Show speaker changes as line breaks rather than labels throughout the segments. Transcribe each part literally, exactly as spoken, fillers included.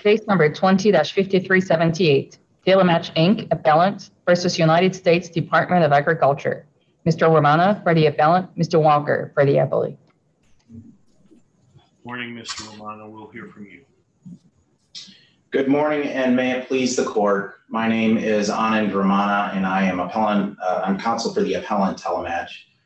Case number twenty fifty-three seventy-eight, Telematch Incorporated appellant versus United States Department of Agriculture. Mister Romano for the appellant, Mister Walker for the appellate.
Morning, Mister Romano. We'll hear from you.
Good morning, and may it please the court. My name is Anand Ramana, and I am appellant. Uh, I'm counsel for the appellant Telematch.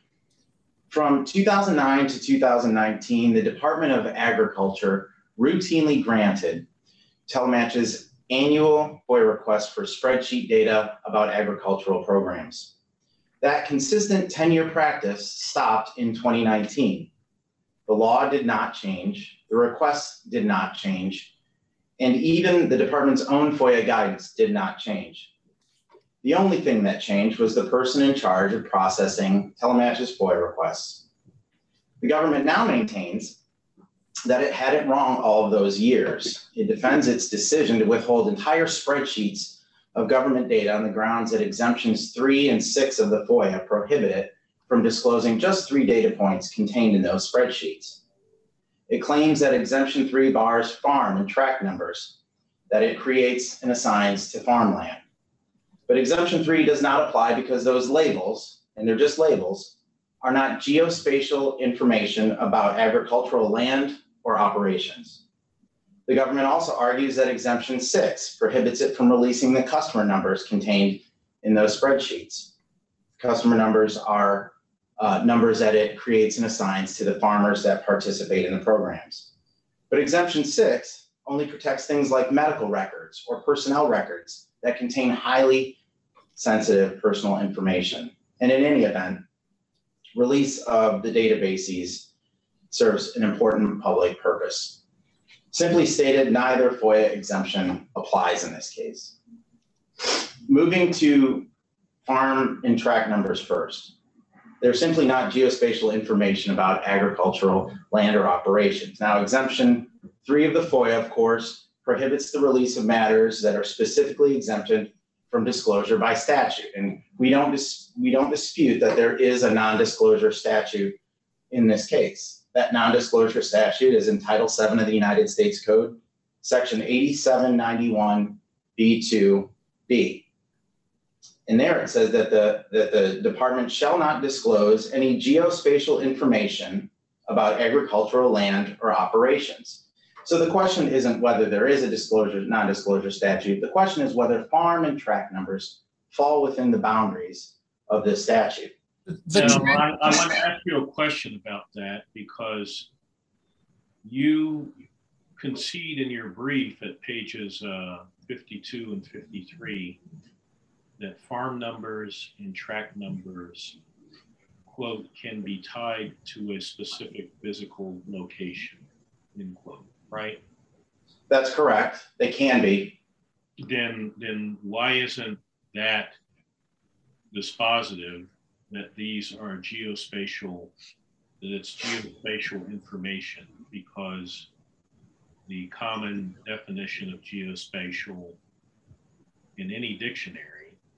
From two thousand nine to two thousand nineteen, the Department of Agriculture routinely granted Telematch's annual FOIA request for spreadsheet data about agricultural programs. That consistent ten-year practice stopped in twenty nineteen. The law did not change, the requests did not change, and even the department's own FOIA guidance did not change. The only thing that changed was the person in charge of processing Telematch's FOIA requests. The government now maintains that it had it wrong all of those years. It defends its decision to withhold entire spreadsheets of government data on the grounds that exemptions three and six of the FOIA prohibit it from disclosing just three data points contained in those spreadsheets. It claims that exemption three bars farm and tract numbers that it creates and assigns to farmland. But exemption three does not apply because those labels, and they're just labels, are not geospatial information about agricultural land or operations. The government also argues that exemption six prohibits it from releasing the customer numbers contained in those spreadsheets. Customer numbers are uh, numbers that it creates and assigns to the farmers that participate in the programs. But exemption six only protects things like medical records or personnel records that contain highly sensitive personal information. And in any event, release of the databases serves an important public purpose. Simply stated, neither FOIA exemption applies in this case. Moving to farm and tract numbers first. They're simply not geospatial information about agricultural land or operations. Now, exemption three of the FOIA, of course, prohibits the release of matters that are specifically exempted from disclosure by statute. And we don't, dis we don't dispute that there is a non-disclosure statute in this case. That non-disclosure statute is in Title seven of the United States Code, Section eighty-seven ninety-one B two B. And there it says that the, that the department shall not disclose any geospatial information about agricultural land or operations. So the question isn't whether there is a disclosure, non-disclosure statute. The question is whether farm and tract numbers fall within the boundaries of this statute.
So I, I want to ask you a question about that, because you concede in your brief at pages uh, fifty-two and fifty-three that farm numbers and tract numbers, quote, can be tied to a specific physical location, end quote, right?
That's correct. They can be.
Then, then why isn't that dispositive that these are geospatial, that it's geospatial information? Because the common definition of geospatial in any dictionary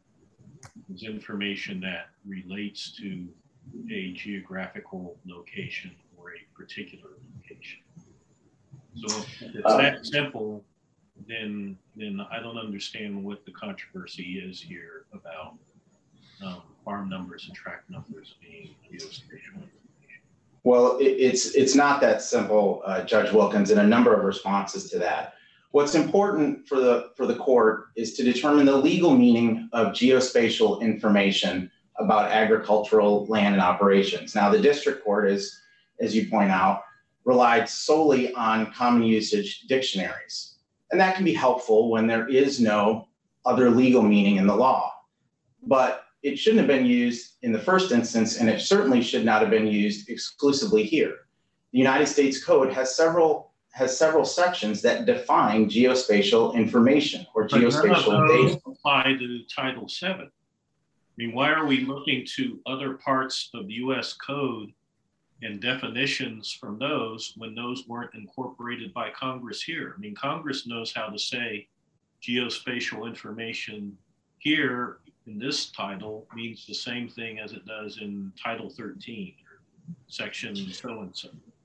is information that relates to a geographical location or a particular location. So if it's
uh,
that simple, then then I don't understand what the controversy is here about um, farm numbers and tract numbers being geospatial information.
Well, it, it's it's not that simple, uh, Judge Wilkins, and a number of responses to that. What's important for the for the court is to determine the legal meaning of geospatial information about agricultural land and operations. Now, the district court is, as you point out, relied solely on common usage dictionaries. And that can be helpful when there is no other legal meaning in the law. But it shouldn't have been used in the first instance, and it certainly should not have been used exclusively here. The United States Code has several has several sections that define geospatial information or
but
geospatial
none of those
data.
apply to Title seven. I mean, why are we looking to other parts of the U S Code and definitions from those when those weren't incorporated by Congress here? I mean, Congress knows how to say geospatial information here in this title means the same thing as it does in Title thirteen or Section so and so.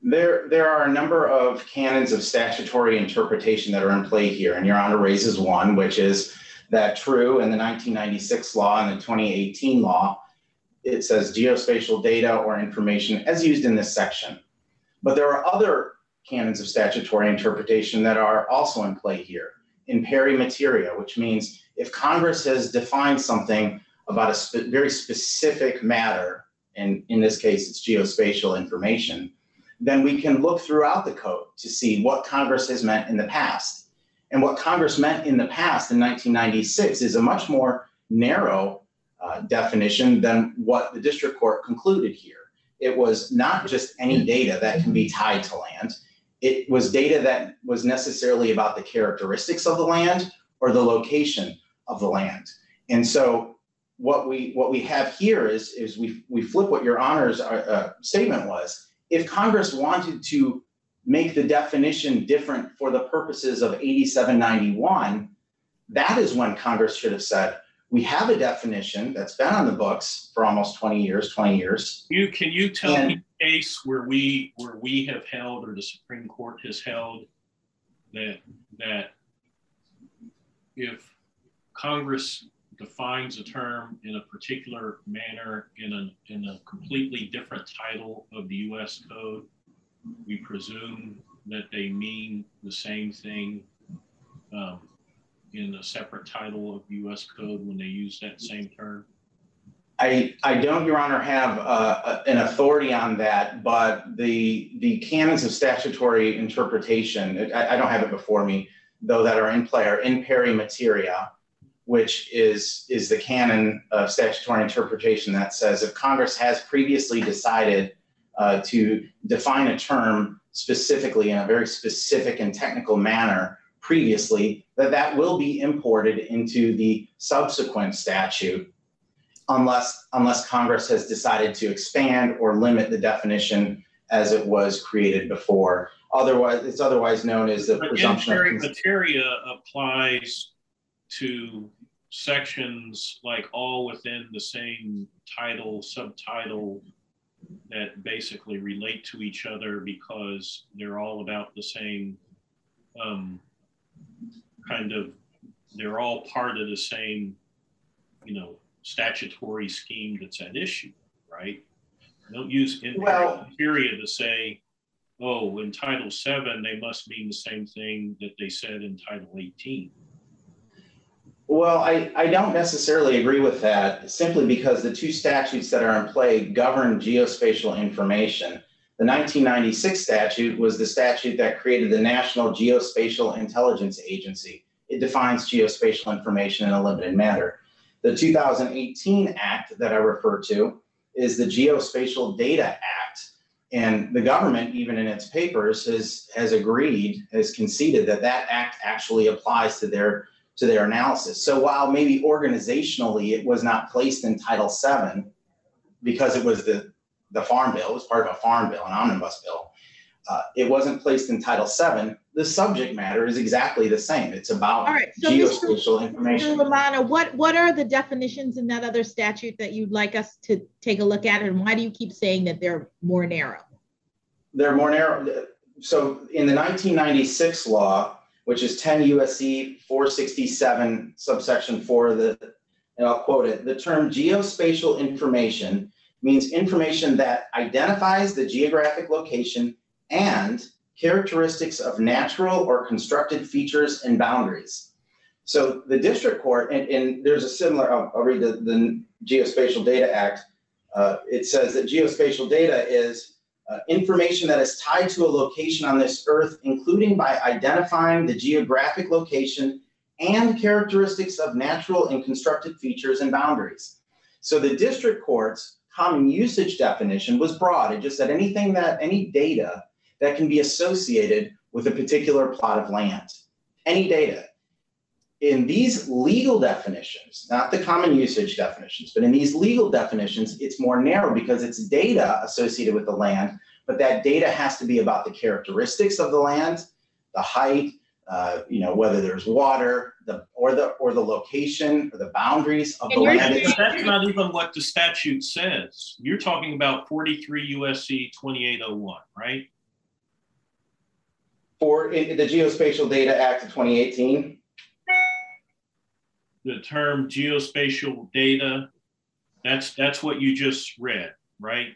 There, there are a number of canons of statutory interpretation that are in play here, and Your Honor raises one, which is that true in the nineteen ninety-six law and the twenty eighteen law, it says geospatial data or information as used in this section. But there are other canons of statutory interpretation that are also in play here. In peri materia, which means if Congress has defined something about a spe- very specific matter, and in this case it's geospatial information, then we can look throughout the code to see what Congress has meant in the past. And what Congress meant in the past in nineteen ninety-six is a much more narrow uh, definition than what the district court concluded here. It was not just any data that can be tied to land. It was data that was necessarily about the characteristics of the land or the location of the land. And so what we what we have here is, is we, we flip what Your Honor's uh, statement was. If Congress wanted to make the definition different for the purposes of eighty-seven ninety-one, that is when Congress should have said, we have a definition that's been on the books for almost twenty years, twenty years.
You, can you tell
and,
me a case where we where we have held or the Supreme Court has held that that if Congress defines a term in a particular manner in a in a completely different title of the U S code, we presume that they mean the same thing um, in a separate title of U S code when they use that same term?
I, I don't, Your Honor, have uh, an authority on that, but the the canons of statutory interpretation, I, I don't have it before me, though, that are in play are in peri materia, which is, is the canon of statutory interpretation that says if Congress has previously decided uh, to define a term specifically in a very specific and technical manner previously, that that will be imported into the subsequent statute unless, unless Congress has decided to expand or limit the definition as it was created before. Otherwise, it's otherwise known as the
but
presumption of...
in peri materia applies to sections like all within the same title, subtitle, that basically relate to each other because they're all about the same um, kind of, they're all part of the same, you know, statutory scheme that's at issue, right? Don't use in
well,
period to say, oh, in Title seven, they must mean the same thing that they said in Title eighteen.
Well, I, I don't necessarily agree with that, simply because the two statutes that are in play govern geospatial information. The nineteen ninety-six statute was the statute that created the National Geospatial Intelligence Agency. It defines geospatial information in a limited manner. The two thousand eighteen Act that I refer to is the Geospatial Data Act. And the government, even in its papers, has, has agreed, has conceded that that act actually applies to their to their analysis. So while maybe organizationally it was not placed in Title seven because it was the, the Farm Bill, it was part of a Farm Bill, an omnibus bill, uh, it wasn't placed in Title seven, the subject matter is exactly the same. It's about
right, so
geospatial
Mister
information.
Mister Romano, what, what are the definitions in that other statute that you'd like us to take a look at, and why do you keep saying that they're more narrow? They're
more narrow. So in the nineteen ninety-six law, which is ten U S C four sixty-seven, subsection four, the, and I'll quote it, the term geospatial information means information that identifies the geographic location and characteristics of natural or constructed features and boundaries. So the district court, and, and there's a similar, I'll, I'll read the, the Geospatial Data Act. Uh, it says that geospatial data is Uh, information that is tied to a location on this earth, including by identifying the geographic location and characteristics of natural and constructed features and boundaries. So the district court's common usage definition was broad. It just said anything that, any data that can be associated with a particular plot of land, any data. In these legal definitions, not the common usage definitions, but in these legal definitions, it's more narrow because it's data associated with the land, but that data has to be about the characteristics of the land, the height, uh, you know, whether there's water, the or the or the location or the boundaries of the land.
But that's not even what the statute says. You're talking about forty-three U S C twenty-eight oh one, right?
For in the Geospatial Data Act of twenty eighteen?
The term geospatial data, that's that's what you just read, right?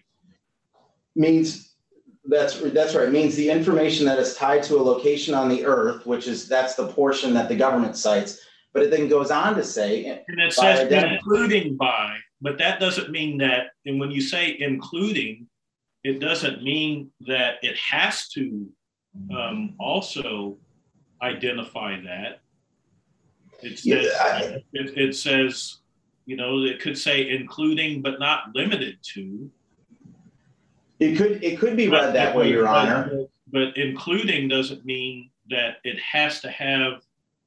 Means, that's, that's right, means the information that is tied to a location on the earth, which is, that's the portion that the government cites, but it then goes on to say.
And it says including by, but that doesn't mean that, and when you say including, it doesn't mean that it has to um, also identify that. It says,
Yeah, I,
it, it says, you know, it could say including but not limited to.
It could it could be read
but,
that way, Your
but,
Honor.
But including doesn't mean that it has to have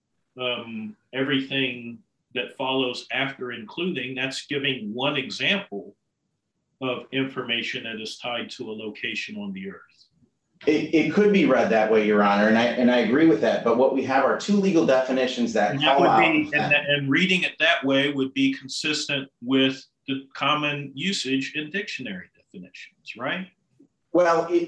um, everything that follows after including. That's giving one example of information that is tied to a location on the earth.
It, it could be read that way, Your Honor, and I and I agree with that. But what we have are two legal definitions that
and
call
that would
out.
Be, and, that, and reading it that way would be consistent with the common usage in dictionary definitions, right?
Well, it,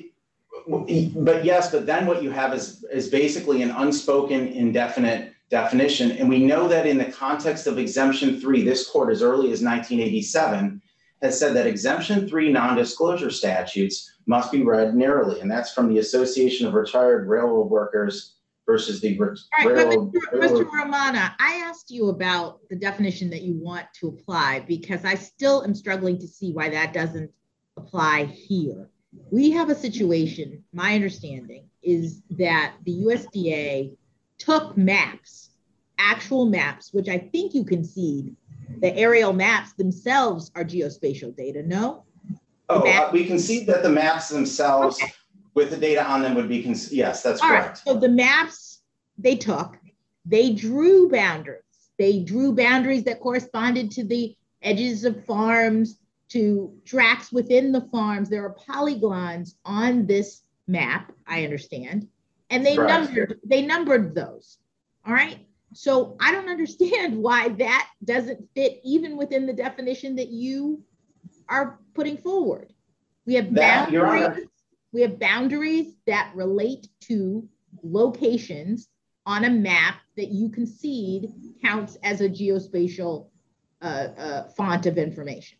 but yes, but then what you have is is basically an unspoken, indefinite definition, and we know that in the context of Exemption three, this court, as early as nineteen eighty-seven, has said that Exemption three non-disclosure statutes must be read narrowly, and that's from the Association of Retired Railroad Workers versus the Railroad.
All right, but Mister Mister Romana, I asked you about the definition that you want to apply because I still am struggling to see why that doesn't apply here. We have a situation, my understanding is that the U S D A took maps, actual maps, which I think you concede, the aerial maps themselves are geospatial data, no?
Oh, uh, we concede that the maps themselves, okay, with the data on them would be, yes, that's
all
correct.
Right, so the maps they took, they drew boundaries. They drew boundaries that corresponded to the edges of farms, to tracks within the farms. There are polygons on this map, I understand, and they correct. numbered, they numbered those, all right? So I don't understand why that doesn't fit even within the definition that you are putting forward. We have that, boundaries, we have boundaries that relate to locations on a map that you concede counts as a geospatial uh, uh, font of information.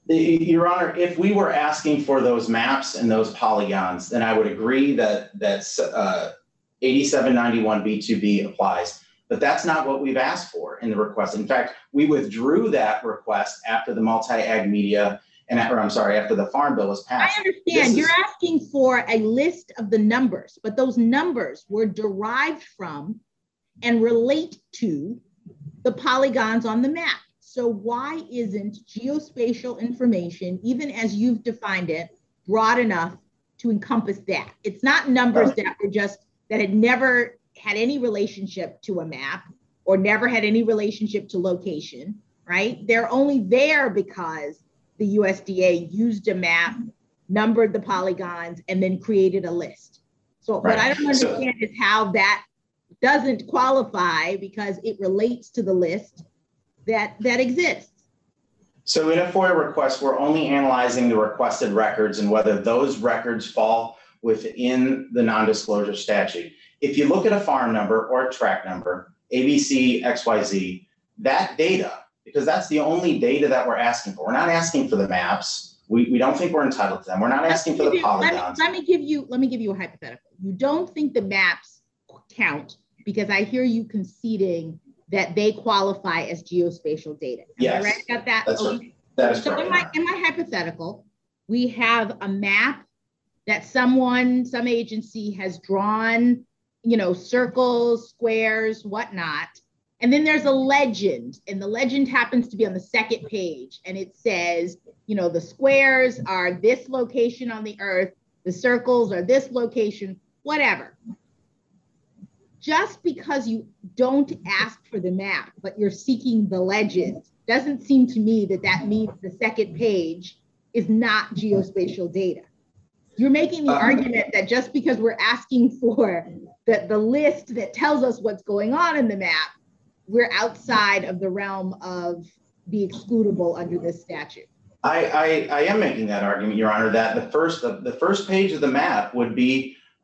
Your Honor, if we were asking for those maps and those polygons, then I would agree that that's uh, eighty-seven ninety-one B two B applies. But that's not what we've asked for in the request. In fact, we withdrew that request after the multi-ag media, and or I'm sorry, after the Farm Bill was passed.
I understand. This You're is, asking for a list of the numbers, but those numbers were derived from and relate to the polygons on the map. So why isn't geospatial information, even as you've defined it, broad enough to encompass that? It's not numbers that were just, that had never had any relationship to a map or never had any relationship to location, right? They're only there because the U S D A used a map, numbered the polygons, and then created a list. So right. What I don't understand so, is how that doesn't qualify because it relates to the list that, that exists.
So in a FOIA request, we're only analyzing the requested records and whether those records fall within the non-disclosure statute. If you look at a farm number or a track number, A B C X Y Z, that data, because that's the only data that we're asking for. We're not asking for the maps. We, we don't think we're entitled to them. We're not asking for the
you,
polygons.
Let me, let me give you, let me give you a hypothetical. You don't think the maps count because I hear you conceding that they qualify as geospatial data. Am
yes,
I right about that?
That's
okay.
right. That is
so
correct.
in my, in my hypothetical, we have a map that someone, some agency has drawn, you know, circles, squares, whatnot. And then there's a legend, and the legend happens to be on the second page. And it says, you know, the squares are this location on the earth, the circles are this location, whatever. Just because you don't ask for the map, but you're seeking the legend, doesn't seem to me that that means the second page is not geospatial data. You're making the uh, argument that just because we're asking for the, the list that tells us what's going on in the map, we're outside of the realm of the excludable under this statute.
I, I, I am making that argument, Your Honor, that the first, the, the first page of the map would be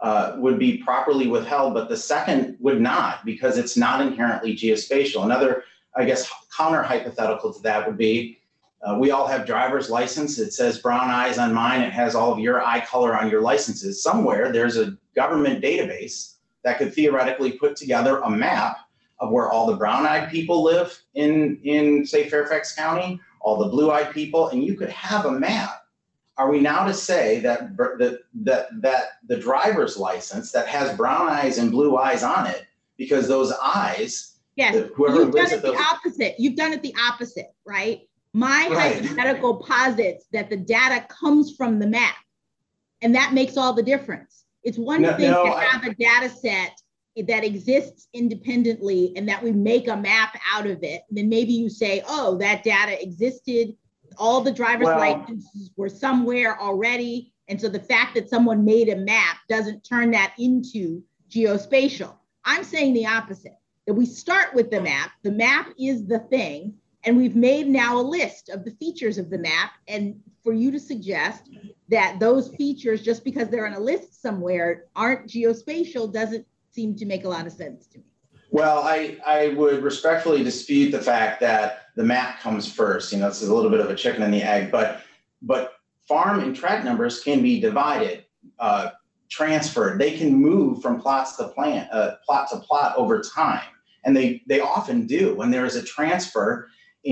uh, would be properly withheld, but the second would not because it's not inherently geospatial. Another, I guess, counter hypothetical to that would be, uh, we all have driver's license. It says brown eyes on mine. It has all of your eye color on your licenses. Somewhere there's a government database that could theoretically put together a map of where all the brown-eyed people live in, in, say, Fairfax County, all the blue-eyed people, and you could have a map. Are we now to say that, that, that, that the driver's license that has brown eyes and blue eyes on it, because those eyes,
yes,
whoever
you've done
lives
it
at
the
those,
opposite. You've done it the opposite, right? My
Right.
hypothetical posits that the data comes from the map, and that makes all the difference. It's one
No,
thing
no,
to
I-
have a data set that exists independently and that we make a map out of it. Then maybe you say, oh, that data existed. All the driver's
Well-
licenses were somewhere already. And so the fact that someone made a map doesn't turn that into geospatial. I'm saying the opposite, that we start with the map. The map is the thing. And we've made now a list of the features of the map. And for you to suggest that those features, just because they're on a list somewhere, aren't geospatial doesn't seem to make a lot of sense to me.
Well, I, I would respectfully dispute the fact that the map comes first. You know, this is a little bit of a chicken and the egg, but but farm and tract numbers can be divided, uh, transferred. They can move from plots to plant, uh, plot to plot over time, and they they often do. When there is a transfer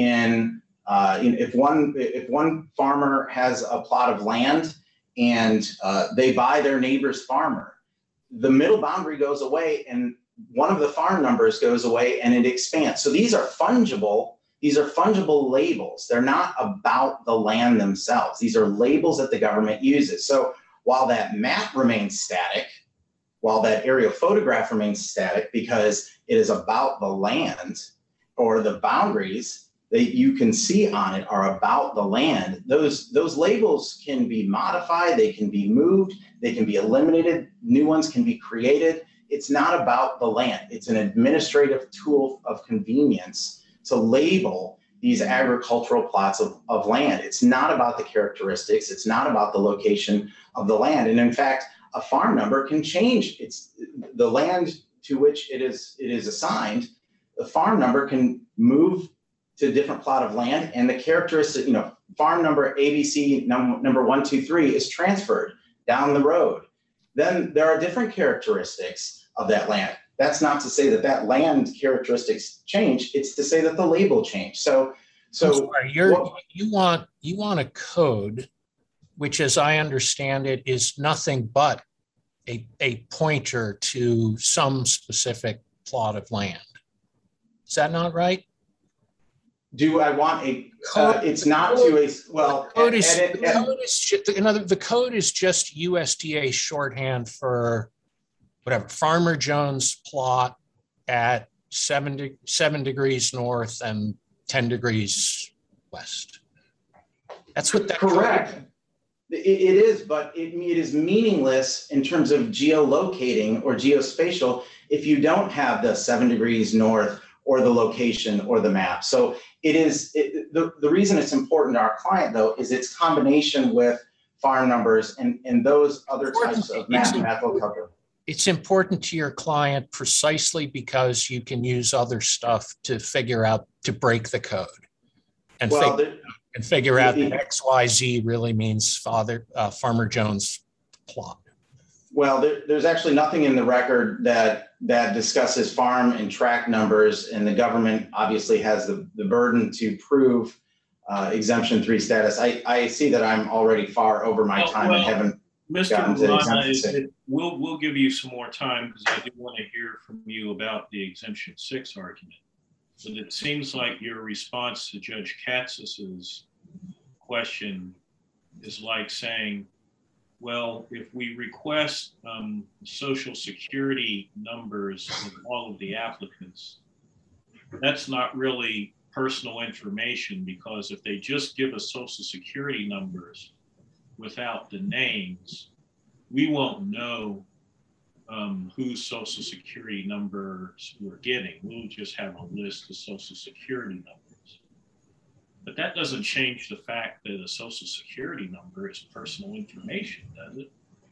in, uh, in if one if one farmer has a plot of land and uh, they buy their neighbor's farmer, the middle boundary goes away and one of the farm numbers goes away and it expands. So these are fungible. These are fungible labels. They're not about the land themselves. These are labels that the government uses. So while that map remains static, while that aerial photograph remains static because it is about the land, or the boundaries that you can see on it are about the land, those, those labels can be modified, they can be moved, they can be eliminated, new ones can be created. It's not about the land. It's an administrative tool of convenience to label these agricultural plots of, of land. It's not about the characteristics. It's not about the location of the land. And in fact, a farm number can change. It's the land to which it is, it is assigned. The farm number can move to a different plot of land, and the characteristic, you know, farm number A B C num number one, two, three is transferred down the road. Then there are different characteristics of that land. That's not to say that that land characteristics change. It's to say that the label changed. So, so
I'm sorry, you're,
what,
you want you want a code, which, as I understand it, is nothing but a a pointer to some specific plot of land. Is that not right?
do I want a? Uh, it's not to a well.
The code is,
at,
the
at,
code is ju- another. The code is just U S D A shorthand for whatever Farmer Jones plot at seven de- seven degrees north and ten degrees west. That's what that
correct.
code
It, it is, but it, it is meaningless in terms of geolocating or geospatial if you don't have the seven degrees north or the location or the map. So it is, it, the, the reason it's important to our client, though, is its combination with farm numbers and, and those other types of mathematical cover.
It's important to your client precisely because you can use other stuff to figure out, to break the code and,
Well,
figure,
the,
and figure out
the,
that X Y Z really means Father uh, Farmer Jones plot.
Well, there, there's actually nothing in the record that that discusses farm and tract numbers, and the government obviously has the, the burden to prove uh, exemption three status. I, I see that I'm already far over my
Well,
time
well,
and haven't
Mister
gotten to
Romano,
exemption six.
it- we'll, we'll give you some more time because I do want to hear from you about the exemption six argument. But it seems like your response to Judge Katsas's question is like saying, well, if we request um, social security numbers of all of the applicants, that's not really personal information, because if they just give us social security numbers without the names, we won't know um, whose social security numbers we're getting. We'll just have a list of social security numbers. But that doesn't change the fact that a social security number is personal information, does it?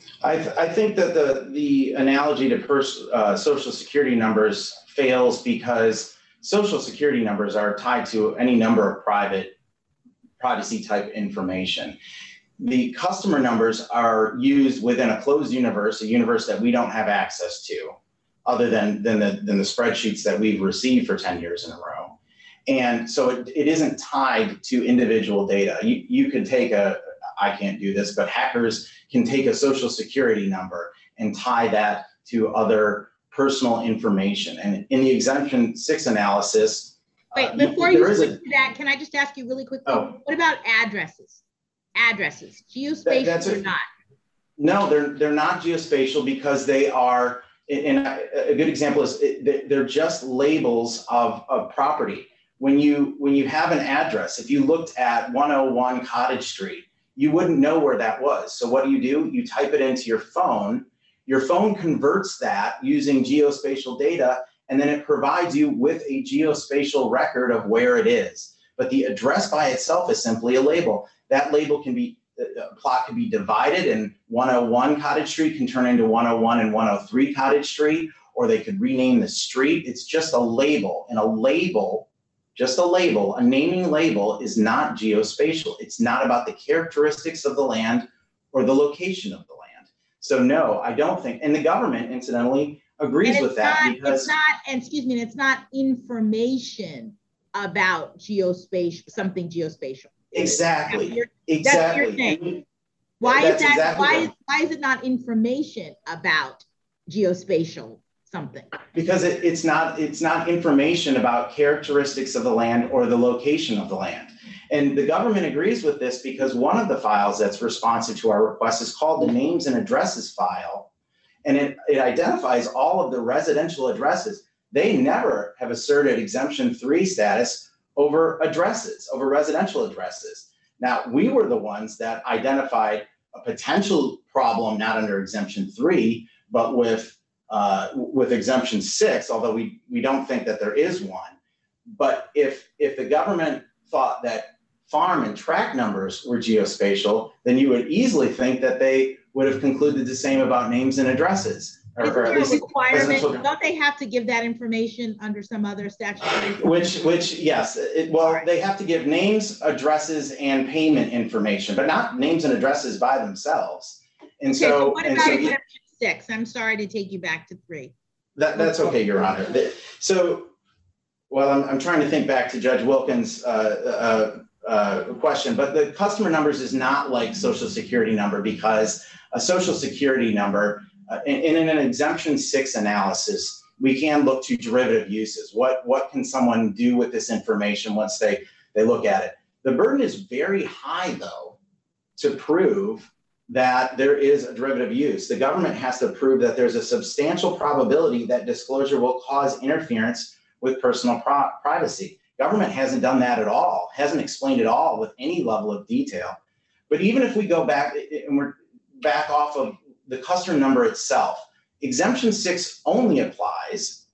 I, th I think that the, the analogy to pers uh, social security numbers fails because social security numbers are tied to any number of private privacy type information. The customer numbers are used within a closed universe, a universe that we don't have access to, other than, than, the, than the spreadsheets that we've received for ten years in a row. And so it, it isn't tied to individual data. You, you could take a, I can't do this, but hackers can take a social security number and tie that to other personal information. And in the exemption six analysis,
Wait,
uh,
before you
there
switch
is a,
to that, can I just ask you really quickly,
Oh.
what about addresses? Addresses, geospatial
that's
or
a-
not?
No, they're they're not geospatial because they are. And a good example is they're just labels of, of property. When you when you have an address, if you looked at one oh one Cottage Street, you wouldn't know where that was. So what do you do? You type it into your phone. Your phone converts that using geospatial data, and then it provides you with a geospatial record of where it is. But the address by itself is simply a label. That label can be, a plot can be divided, and one oh one Cottage Street can turn into one oh one and one oh three Cottage Street, or they could rename the street. It's just a label, and a label, just a label, a naming label is not geospatial. It's not about the characteristics of the land or the location of the land. So no, I don't think, and the government incidentally agrees with that
not,
because
it's not, and excuse me, it's not information about geospatial, something geospatial.
exactly,
That's
exactly.
what you're saying. Why
That's
is that?
exactly
why
right.
is why is it not information about geospatial something?
Because it, it's not it's not information about characteristics of the land or the location of the land. And the government agrees with this because one of the files that's responsive to our request is called the names and addresses file. And it, it identifies all of the residential addresses. They never have asserted exemption three status over addresses, over residential addresses. Now, we were the ones that identified a potential problem, not under exemption three, but with uh, with exemption six, although we, we don't think that there is one. But if, if the government thought that farm and tract numbers were geospatial, then you would easily think that they would have concluded the same about names and addresses. Or,
Isn't
or at
there a
least
requirement?
residential-
Don't they have to give that information under some other statute?
Which, which, yes, it, well,
Right.
they have to give names, addresses, and payment information, but not names and addresses by themselves. And
Okay, so
so,
what
and
about
so
exemption six? I'm sorry to take you back to three.
that, that's okay, Your Honor. The- So, well, I'm, I'm trying to think back to Judge Wilkins' uh, uh, uh, question, but the customer numbers is not like Social Security number because a Social Security number, uh, in, in an exemption six analysis, we can look to derivative uses. What, what can someone do with this information once they, they look at it? The burden is very high, though, to prove that there is a derivative use. The government has to prove that there's a substantial probability that disclosure will cause interference with personal pro- privacy. Government hasn't done that at all, hasn't explained it all with any level of detail. But even if we go back and we're back off of the customer number itself, exemption six only applies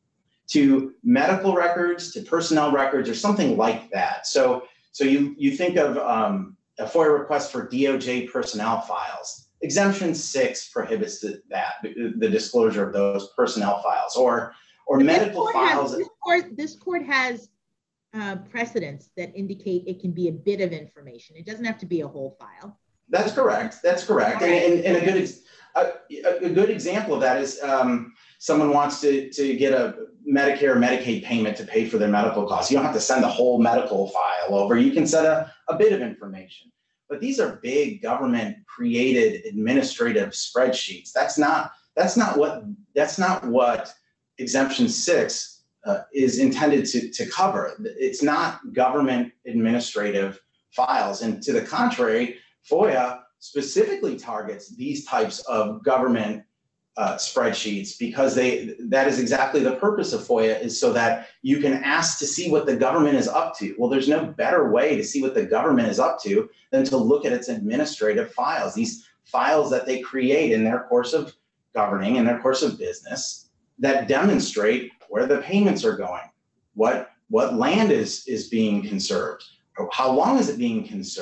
to medical records, to personnel records, or something like that. So, so you, you think of um, a FOIA request for D O J personnel files. Exemption six prohibits the, that, the disclosure of those personnel files, or, or
But
medical
this court has-
files.
This court, this court has uh, precedents that indicate it can be a bit of information. It doesn't have to be a whole file.
That's correct. That's correct. And, and, and a good ex- a, a good example of that is um, someone wants to, to get a Medicare or Medicaid payment to pay for their medical costs. You don't have to send the whole medical file over. You can send a, a bit of information. But these are big government created administrative spreadsheets. That's not that's not what that's not what exemption six uh, is intended to, to cover. It's not government administrative files. And to the contrary, FOIA specifically targets these types of government uh, spreadsheets because they that is exactly the purpose of FOIA, is so that you can ask to see what the government is up to. Well, there's no better way to see what the government is up to than to look at its administrative files, these files that they create in their course of governing, in their course of business, that demonstrate where the payments are going, what, what land is, is being conserved, or how long is it being conserved.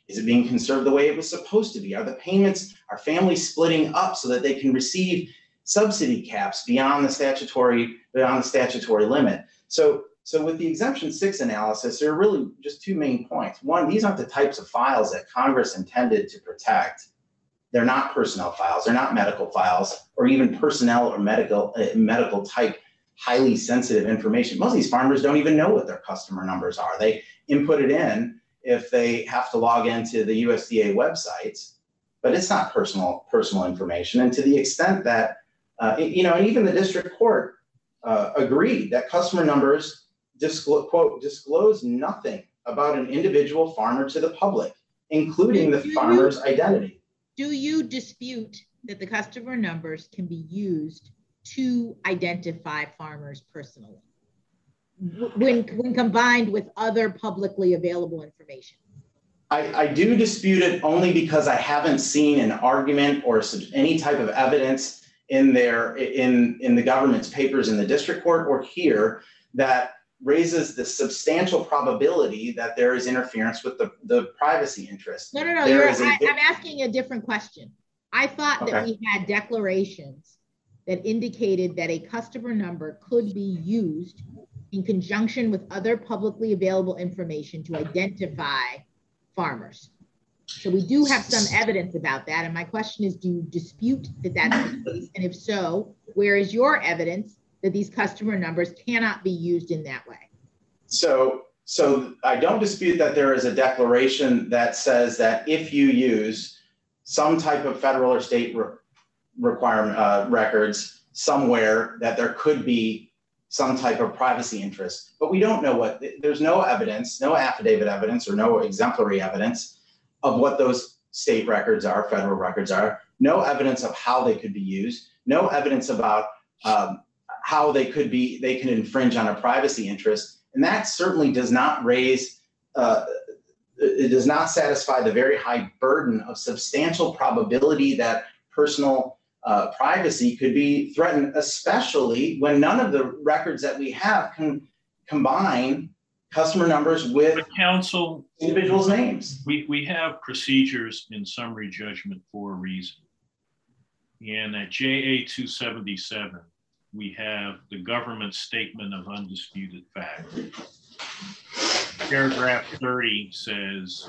Is it being conserved the way it was supposed to be? Are the payments, are families splitting up so that they can receive subsidy caps beyond the statutory, beyond the statutory limit? So, so with the exemption six analysis, there are really just two main points. One, these aren't the types of files that Congress intended to protect. They're not personnel files, they're not medical files, or even personnel or medical, uh, medical type highly sensitive information. Most of these farmers don't even know what their customer numbers are. They input it in if they have to log into the U S D A websites, but it's not personal personal information. And to the extent that, uh, you know, and even the district court uh, agreed that customer numbers disclose, quote, disclose nothing about an individual farmer to the public, including the farmer's identity.
Do you dispute that the customer numbers can be used to identify farmers personally when, when combined with other publicly available information?
I, I do dispute it only because I haven't seen an argument or any type of evidence in their in, in the government's papers in the district court or here that raises the substantial probability that there is interference with the, the privacy interest.
No, no, no, you're, I, I'm asking a different question. I thought okay. that we had declarations that indicated that a customer number could be used in conjunction with other publicly available information to identify farmers. So we do have some evidence about that. And my question is, do you dispute that that's the case? And if so, where is your evidence that these customer numbers cannot be used in that way? So,
so I don't dispute that there is a declaration that says that if you use some type of federal or state re requirement uh, records somewhere, that there could be some type of privacy interest. But we don't know what, there's no evidence, no affidavit evidence or no exemplary evidence of what those state records are, federal records are, no evidence of how they could be used, no evidence about um, how they could be, they can infringe on a privacy interest. And that certainly does not raise, uh, it does not satisfy the very high burden of substantial probability that personal uh, privacy could be threatened, especially when none of the records that we have can combine customer numbers with
but counsel
individuals' names.
We, we have procedures in summary judgment for a reason. And at J A two seventy-seven, we have the government statement of undisputed fact. Paragraph thirty says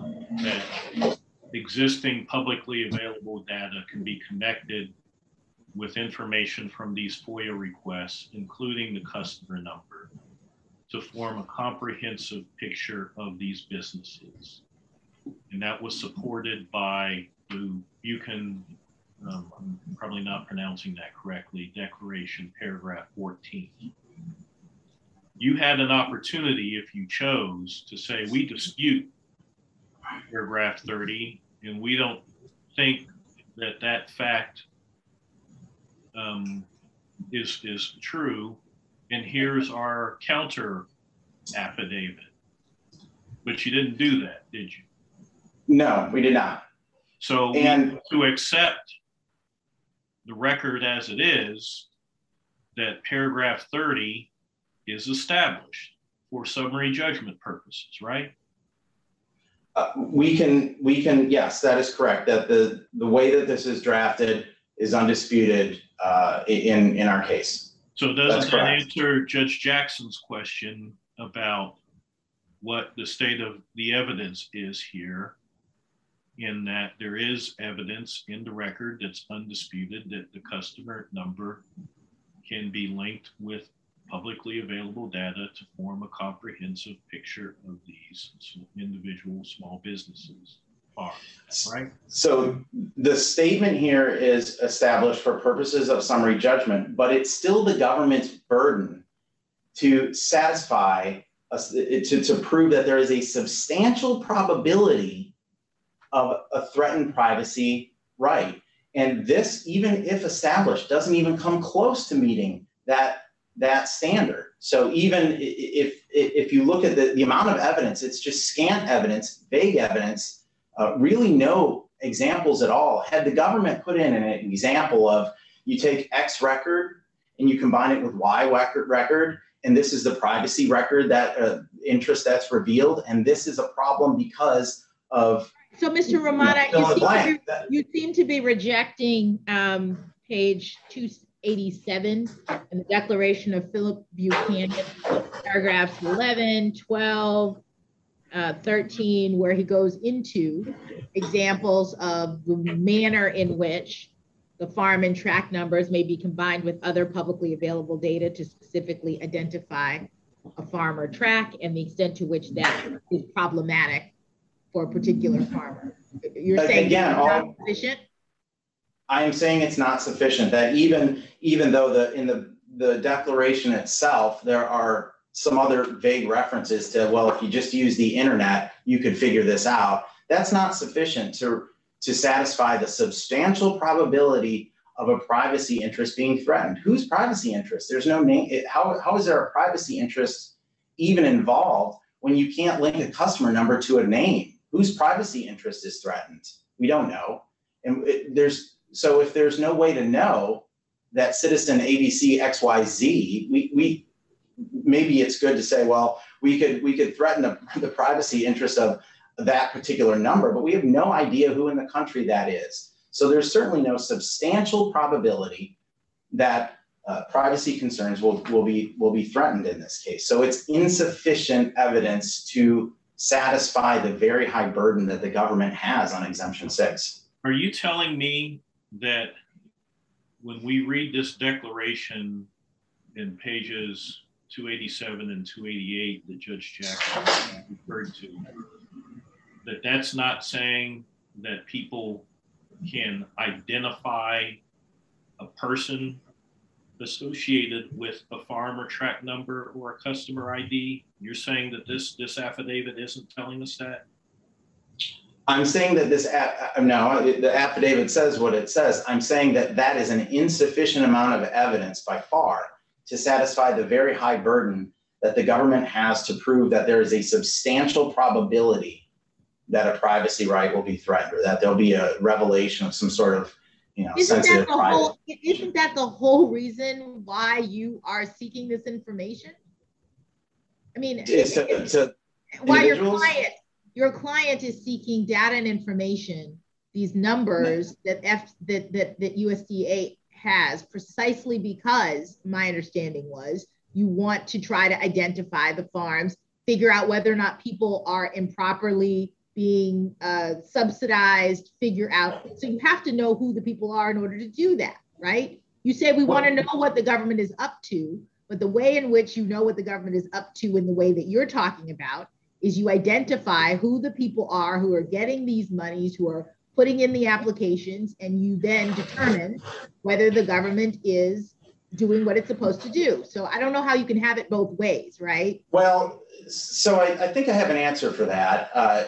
that existing publicly available data can be connected with information from these FOIA requests, including the customer number, to form a comprehensive picture of these businesses. And that was supported by the Buchan, um, I'm probably not pronouncing that correctly, declaration, paragraph fourteen. You had an opportunity, if you chose, to say, we dispute paragraph thirty, and we don't think that that fact um, is, is true. And here's our counter affidavit. But you didn't do that, did you?
No, we did not.
So and to accept the record as it is, that paragraph thirty is established for summary judgment purposes, right?
Uh, we can, we can, yes, that is correct. That the, the way that this is drafted is undisputed uh, in, in our case.
So doesn't that answer Judge Jackson's question about what the state of the evidence is here, in that there is evidence in the record that's undisputed that the customer number can be linked with publicly available data to form a comprehensive picture of these individual small businesses are, right?
So the statement here is established for purposes of summary judgment, but it's still the government's burden to satisfy, us, to, to prove that there is a substantial probability of a threatened privacy right. And this, even if established, doesn't even come close to meeting that that standard. So even if, if you look at the, the amount of evidence, it's just scant evidence, vague evidence, uh, really no examples at all. Had the government put in an example of, you take X record and you combine it with Y record, record and this is the privacy record, that uh, interest that's revealed, and this is a problem because of.
So, Mister Romano,
fill in the
you,
blank.
seem to, you seem to be rejecting um, page two eighty-seven in the Declaration of Philip Buchanan, paragraphs eleven, twelve, uh, thirteen, where he goes into examples of the manner in which the farm and tract numbers may be combined with other publicly available data to specifically identify a farm or tract, and the extent to which that is problematic for a particular farmer. You're
But
saying
again,
it's not
all,
sufficient?
I am saying it's not sufficient, that even, even though the in the, the declaration itself, there are some other vague references to, well, if you just use the internet, you could figure this out. That's not sufficient to, to satisfy the substantial probability of a privacy interest being threatened. Whose privacy interest? There's no name. It, how, how is there a privacy interest even involved when you can't link a customer number to a name? Whose privacy interest is threatened? We don't know. And it, there's, so if there's no way to know that citizen A B C X Y Z, we, we maybe it's good to say, well, we could we could threaten the, the privacy interest of that particular number, but we have no idea who in the country that is. So there's certainly no substantial probability that uh, privacy concerns will, will be will be threatened in this case. So it's insufficient evidence to satisfy the very high burden that the government has on exemption six.
Are you telling me that when we read this declaration in pages two eighty-seven and two eighty-eight that Judge Jackson referred to, that that's not saying that people can identify a person associated with a farm or tract number or a customer I D? You're saying that this this affidavit isn't telling us that?
I'm saying that this, no, the affidavit says what it says. I'm saying that that is an insufficient amount of evidence by far to satisfy the very high burden that the government has to prove that there is a substantial probability that a privacy right will be threatened, or that there'll be a revelation of some sort of, you know,
isn't
sensitive
that the
private.
whole, isn't that the whole reason why you are seeking this information? I mean,
It's to,
it,
to
why your
individuals?
client, your client is seeking data and information, these numbers that F that that that U S D A has, precisely because my understanding was you want to try to identify the farms, figure out whether or not people are improperly being uh, subsidized, figure out. So you have to know who the people are in order to do that, right? You say we want to know what the government is up to, but the way in which you know what the government is up to in the way that you're talking about is you identify who the people are who are getting these monies, who are putting in the applications, and you then determine whether the government is doing what it's supposed to do. So I don't know how you can have it both ways, right?
Well, so I, I think I have an answer for that. Uh,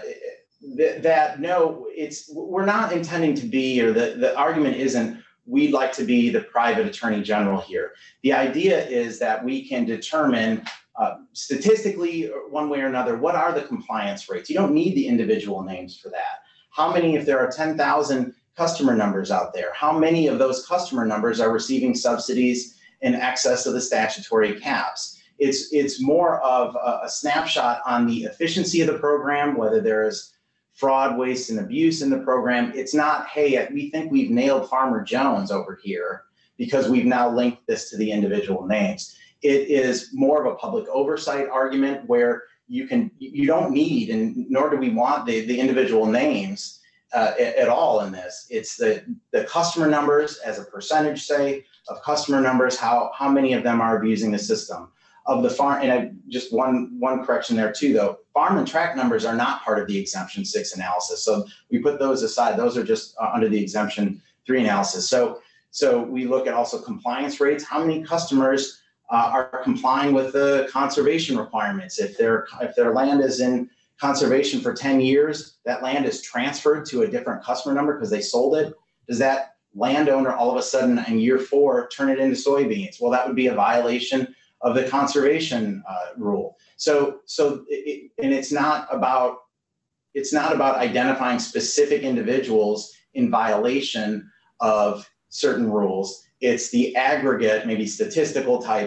th that no, it's we're not intending to be, or the, the argument isn't we'd like to be the private attorney general here. The idea is that we can determine uh, statistically, one way or another, what are the compliance rates? You don't need the individual names for that. How many, if there are ten thousand customer numbers out there, how many of those customer numbers are receiving subsidies in excess of the statutory caps? It's, it's more of a, a snapshot on the efficiency of the program, whether there is fraud, waste, and abuse in the program. It's not, hey, we think we've nailed Farmer Jones over here because we've now linked this to the individual names. It is more of a public oversight argument where you can, you don't need, and nor do we want the, the individual names uh, at, at all in this. It's the, the customer numbers as a percentage, say, of customer numbers, how, how many of them are abusing the system. Of the farm, and I, just one, one correction there too, though, farm and tract numbers are not part of the exemption six analysis. So we put those aside. Those are just uh, under the exemption three analysis. So, so we look at also compliance rates. How many customers Uh, are complying with the conservation requirements? If their if their land is in conservation for ten years, that land is transferred to a different customer number because they sold it. Does that landowner all of a sudden in year four turn it into soybeans? Well, that would be a violation of the conservation uh, rule. So so it, and it's not about it's not about identifying specific individuals in violation of certain rules. It's the aggregate, maybe statistical type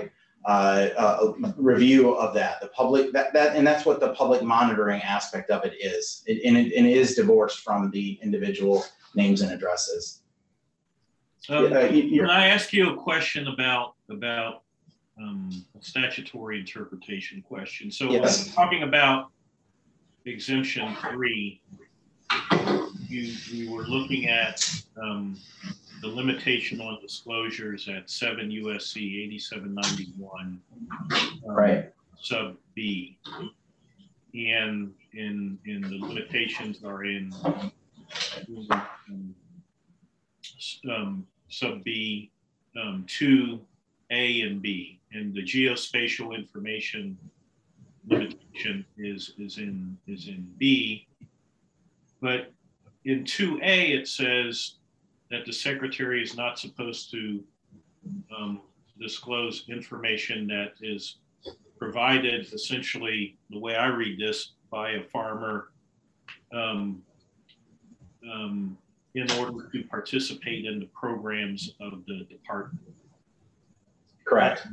uh, uh, review of that. The public, that, that, and that's what the public monitoring aspect of it is. It, and, it, and it is divorced from the individual names and addresses.
Um,
uh, you,
can I ask you a question about, about um, a statutory interpretation question? So
yes.
We're talking about exemption three. You, you were looking at um, the limitation on disclosures at seven U S C eighty-seven ninety-one, um,
right?
Sub B, and in in the limitations are in um, um, sub B um, two A and B, and the geospatial information limitation is is in is in B, but in two A, it says that the secretary is not supposed to um, disclose information that is provided, essentially, the way I read this, by a farmer um, um, in order to participate in the programs of the department.
Correct.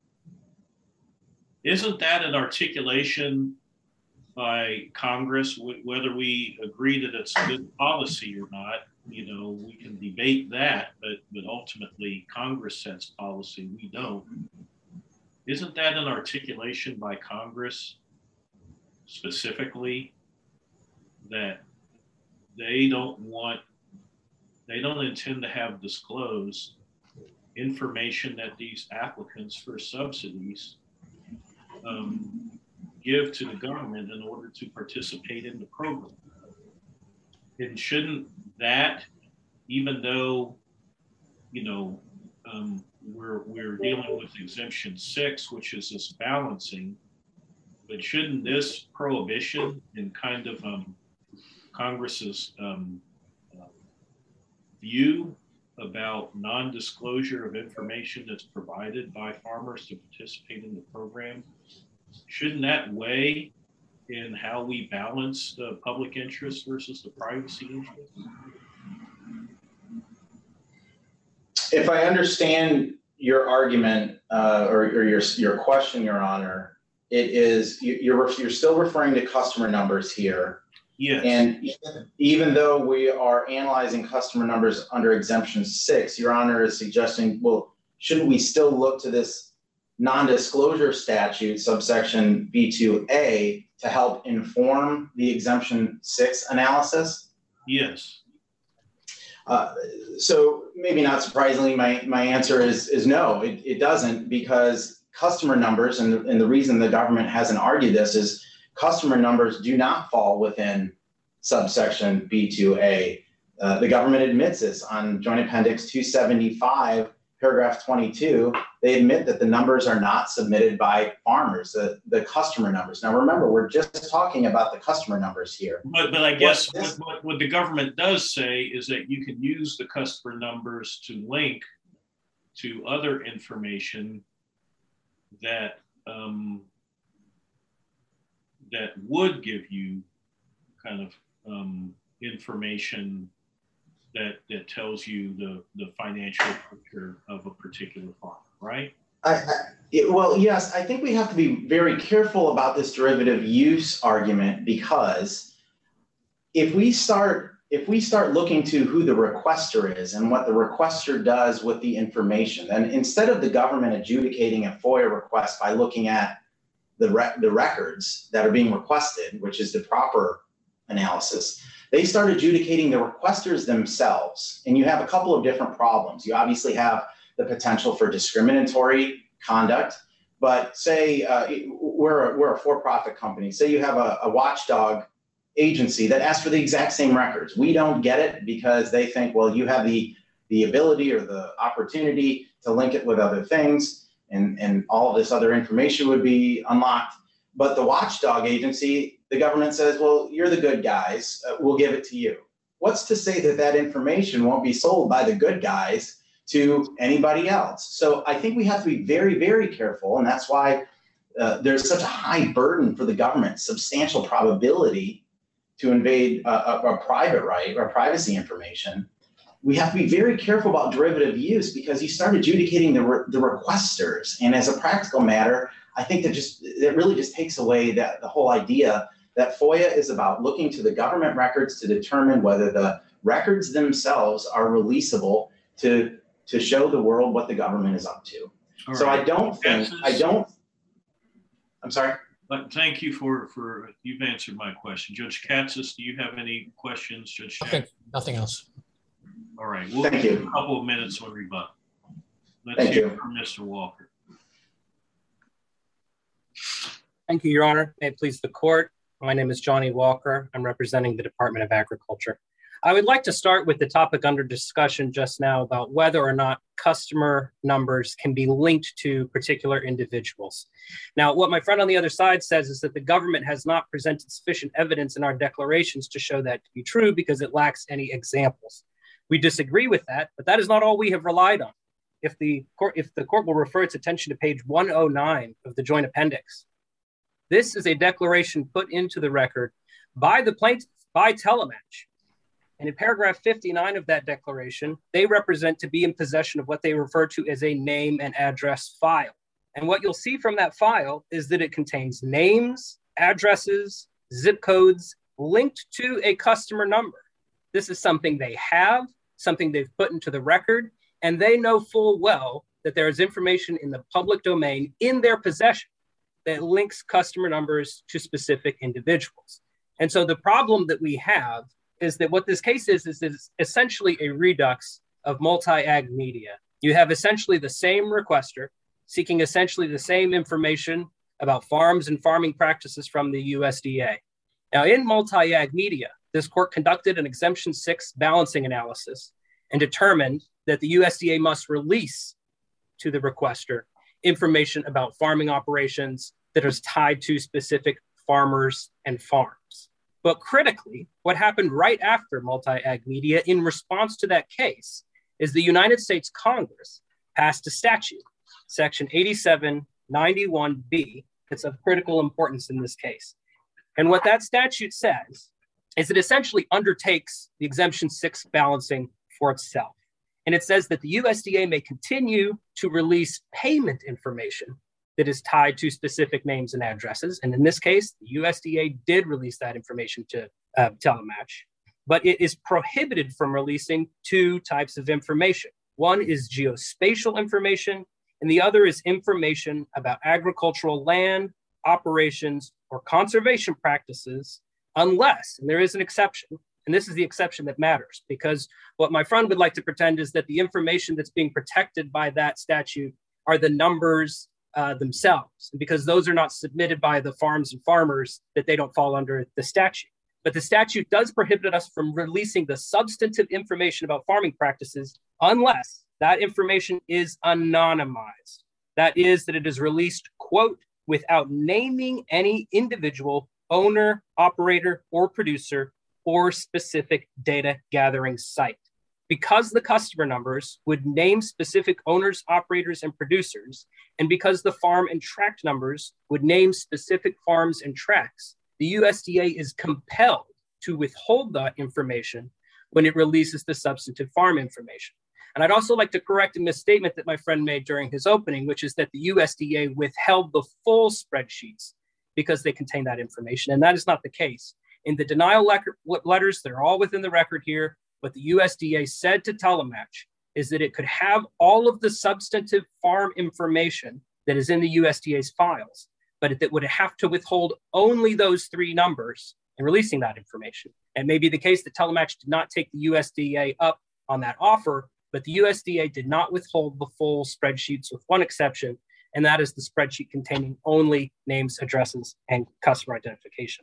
Isn't that an articulation by Congress, whether we agree that it's good policy or not? You know, we can debate that, but, but ultimately Congress sets policy, we don't. Isn't that an articulation by Congress specifically that they don't want, they don't intend to have disclosed information that these applicants for subsidies um, give to the government in order to participate in the program? And shouldn't that, even though, you know, um, we're, we're dealing with exemption six, which is this balancing, but shouldn't this prohibition and kind of um, Congress's um, uh, view about non-disclosure of information that's provided by farmers to participate in the program, shouldn't that weigh in how we balance the public interest versus the privacy interest?
If I understand your argument uh, or, or your your question, Your Honor, it is you, you're you're still referring to customer numbers here.
Yes.
And even though we are analyzing customer numbers under exemption six, Your Honor is suggesting, well, shouldn't we still look to this non-disclosure statute, subsection B two A, to help inform the exemption six analysis?
Yes.
Uh, so maybe not surprisingly, my, my answer is, is no, it, it doesn't, because customer numbers, and, and the reason the government hasn't argued this is customer numbers do not fall within subsection B two A. Uh, the government admits this on Joint Appendix two seventy-five, paragraph twenty-two. They admit that the numbers are not submitted by farmers, the, the customer numbers. Now, remember, we're just talking about the customer numbers here.
But, but I guess what, what, what the government does say is that you can use the customer numbers to link to other information that um, that would give you kind of um, information that that tells you the the financial picture of a particular farm, right?
I, I, it, well, yes, I think we have to be very careful about this derivative use argument, because if we start if we start looking to who the requester is and what the requester does with the information, then instead of the government adjudicating a FOIA request by looking at the re the records that are being requested, which is the proper analysis, they start adjudicating the requesters themselves. And you have a couple of different problems. You obviously have the potential for discriminatory conduct, but say uh, we're, a, we're a for-profit company. Say you have a, a watchdog agency that asks for the exact same records. We don't get it because they think, well, you have the, the ability or the opportunity to link it with other things, and, and all of this other information would be unlocked. But the watchdog agency, the government says, well, you're the good guys, uh, we'll give it to you. What's to say that that information won't be sold by the good guys to anybody else? So I think we have to be very, very careful, and that's why uh, there's such a high burden for the government, substantial probability to invade a, a, a private right or privacy information. we have to be very careful about derivative use because you start adjudicating the, re the requesters. And as a practical matter, I think that just, it really just takes away that the whole idea that FOIA is about looking to the government records to determine whether the records themselves are releasable to, to show the world what the government is up to. All so right. I don't think, I don't, I'm sorry?
But thank you for, for, you've answered my question. Judge Katsas, do you have any questions? Judge
Okay, nothing else.
All right, we'll
thank
give
you.
a couple of minutes on rebuttal. Let's
thank
hear
you.
from Mister Walker.
Thank you, Your Honor. May it please the court. My name is Johnny Walker. I'm representing the Department of Agriculture. I would like to start with the topic under discussion just now about whether or not customer numbers can be linked to particular individuals. Now, what my friend on the other side says is that the government has not presented sufficient evidence in our declarations to show that to be true because it lacks any examples. We disagree with that, but that is not all we have relied on. If the court, if the court will refer its attention to page one oh nine of the joint appendix, this is a declaration put into the record by the plaintiff, by Telematch. And in paragraph fifty-nine of that declaration, they represent to be in possession of what they refer to as a name and address file. And what you'll see from that file is that it contains names, addresses, zip codes linked to a customer number. This is something they have, something they've put into the record, and they know full well that there is information in the public domain in their possession that links customer numbers to specific individuals. And so the problem that we have is that what this case is, is, is essentially a redux of multi-ag media. You have essentially the same requester seeking essentially the same information about farms and farming practices from the U S D A. Now in multi-ag media, this court conducted an exemption six balancing analysis and determined that the U S D A must release to the requester information about farming operations that is tied to specific farmers and farms. But critically, what happened right after multi-ag media in response to that case is the United States Congress passed a statute, section eighty-seven ninety-one B, that's of critical importance in this case. And what that statute says is it essentially undertakes the exemption six balancing for itself. And it says that the U S D A may continue to release payment information that is tied to specific names and addresses. And in this case, the U S D A did release that information to uh, Telematch, but it is prohibited from releasing two types of information. One is geospatial information, and the other is information about agricultural land, operations, or conservation practices, unless, and there is an exception, and this is the exception that matters, because what my friend would like to pretend is that the information that's being protected by that statute are the numbers uh, themselves, because those are not submitted by the farms and farmers, that they don't fall under the statute. But the statute does prohibit us from releasing the substantive information about farming practices unless that information is anonymized. That is, that it is released, quote, without naming any individual, owner, operator, or producer, or specific data gathering site. Because the customer numbers would name specific owners, operators, and producers, and because the farm and tract numbers would name specific farms and tracts, the U S D A is compelled to withhold that information when it releases the substantive farm information. And I'd also like to correct a misstatement that my friend made during his opening, which is that the U S D A withheld the full spreadsheets because they contain that information. And that is not the case. In the denial le- letters, they're all within the record here. What the U S D A said to Telematch is that it could have all of the substantive farm information that is in the U S D A's files, but it would have to withhold only those three numbers in releasing that information. And it may be the case that Telematch did not take the U S D A up on that offer, but the U S D A did not withhold the full spreadsheets with one exception, and that is the spreadsheet containing only names, addresses, and customer identification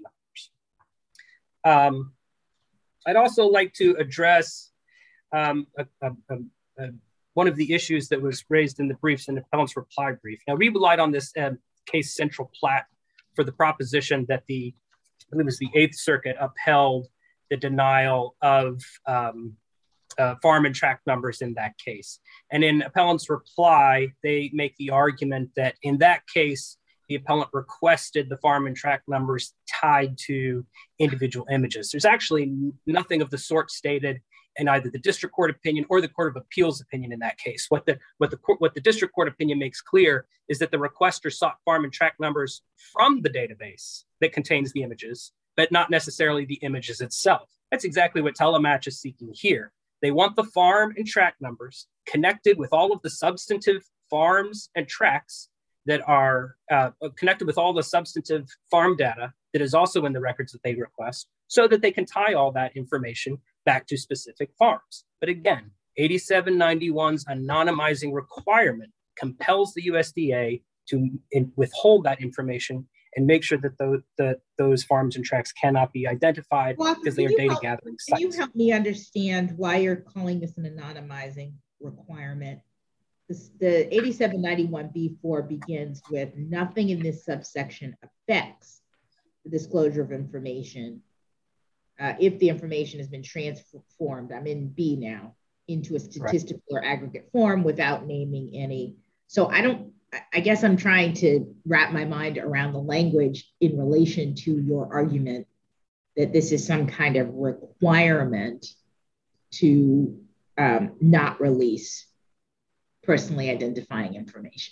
numbers. Um, I'd also like to address um, a, a, a, a, one of the issues that was raised in the briefs in the appellant's reply brief. Now, we relied on this uh, case Central Platte for the proposition that the, I believe it was the Eighth Circuit upheld the denial of um, uh, farm and tract numbers in that case. And in appellant's reply, they make the argument that in that case, the appellant requested the farm and tract numbers tied to individual images. There's actually nothing of the sort stated in either the district court opinion or the Court of Appeals opinion in that case. What the what the court, what the district court opinion makes clear is that the requester sought farm and tract numbers from the database that contains the images, but not necessarily the images itself. That's exactly what Telematch is seeking here. They want the farm and tract numbers connected with all of the substantive farms and tracts that are uh, connected with all the substantive farm data that is also in the records that they request, so that they can tie all that information back to specific farms. But again, eighty-seven ninety-one's anonymizing requirement compels the U S D A to in, withhold that information and make sure that those, the, those farms and tracts cannot be identified
Walker,
because they are data
help,
gathering sites.
Can you help me understand why you're calling this an anonymizing requirement? This, the eighty-seven ninety-one B four begins with nothing in this subsection affects the disclosure of information uh, if the information has been transformed, I'm in B now, into a statistical right. or aggregate form without naming any. So I don't, I guess I'm trying to wrap my mind around the language in relation to your argument that this is some kind of requirement to um, not release personally identifying information.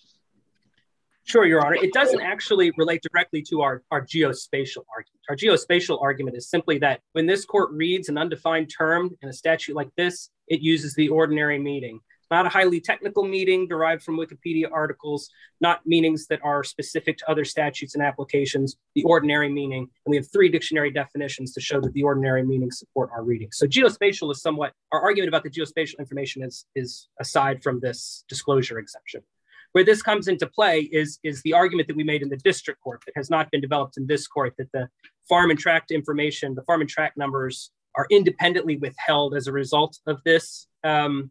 Sure, Your Honor. It doesn't actually relate directly to our, our geospatial argument. Our geospatial argument is simply that when this court reads an undefined term in a statute like this, it uses the ordinary meaning. Not a highly technical meaning derived from Wikipedia articles, not meanings that are specific to other statutes and applications, the ordinary meaning. And we have three dictionary definitions to show that the ordinary meanings support our reading. So geospatial is somewhat, our argument about the geospatial information is, is aside from this disclosure exemption. Where this comes into play is, is the argument that we made in the district court that has not been developed in this court, that the farm and tract information, the farm and tract numbers are independently withheld as a result of this, um,